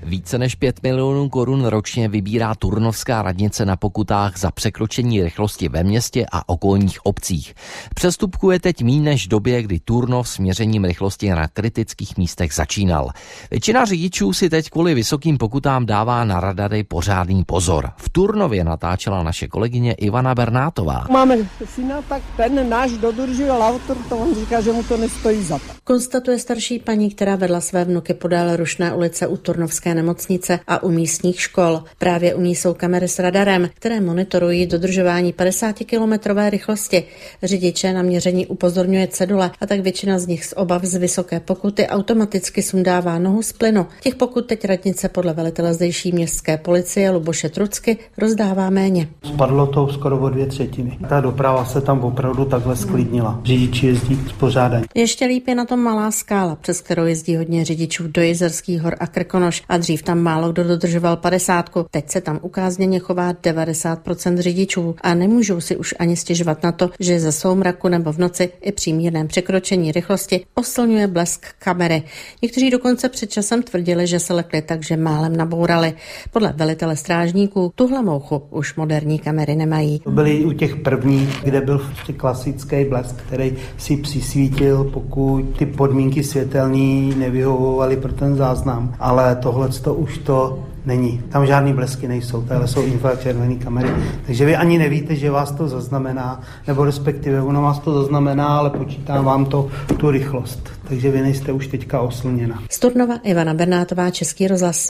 Více než 5 milionů korun ročně vybírá turnovská radnice na pokutách za překročení rychlosti ve městě a okolních obcích. Přestupků je teď míň než v době, kdy Turnov s měřením rychlosti na kritických místech začínal. Většina řidičů si teď kvůli vysokým pokutám dává na radary pořádný pozor. V Turnově natáčela naše kolegyně Ivana Bernátová. Máme syna, tak ten náš dodržuje autor, to on říká, že mu to nestojí za to. Konstatuje starší paní, která vedla své vnuky podél Rušné ulice u Turnovské nemocnice a u místních škol. Právě u ní jsou kamery s radarem, které monitorují dodržování 50-kilometrové rychlosti. Řidiče na měření upozorňuje cedule a tak většina z nich z obav z vysoké pokuty automaticky sundává nohu z plynu. Těch pokut teď radnice podle velitele zdejší městské policie Luboše Trucky rozdává méně. Spadlo to skoro o 2/3. Ta doprava se tam opravdu takhle sklidnila. Řidiči jezdí spořádaně. Ještě líp je na tom Malá Skála, přes kterou jezdí hodně řidičů do Jizerských hor a Krkonoš a dřív tam málo kdo dodržoval 50. Teď se tam ukázněně chová 90% řidičů a nemůžou si už ani stěžovat na to, že za soumraku nebo v noci i při mírném překročení rychlosti oslňuje blesk kamery. Někteří dokonce před časem tvrdili, že se lekli tak, že málem nabourali. Podle velitele strážníků tuhle mouchu už moderní kamery nemají. To byly u těch prvních, kde byl klasický blesk, který si přisvítil, pokud ty podmínky světelné nevyhovovaly pro ten záznam. Ale tohleto už to není. Tam žádný blesky nejsou, tohle jsou infračervené kamery. Takže vy ani nevíte, že vás to zaznamená, nebo respektive ono vás to zaznamená, ale počítá vám to tu rychlost. Takže vy nejste už teďka oslněna. Z Turnova Ivana Bernátová, Český rozhlas.